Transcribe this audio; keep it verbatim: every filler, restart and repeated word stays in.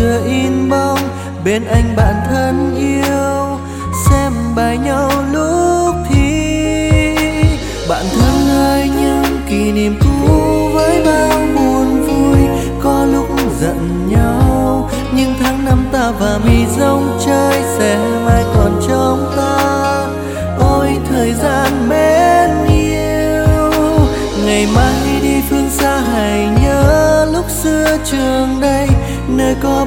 xưa in bóng bên anh bạn thân yêu, xem bài nhau lúc thi. Bạn thân ơi, những kỷ niệm cũ với bao buồn vui, có lúc giận nhau, nhưng tháng năm ta và mi rông chơi sẽ mãi còn trong ta. Ôi thời gian mến yêu, ngày mai đi phương xa hãy nhớ lúc xưa trường đây, nơi có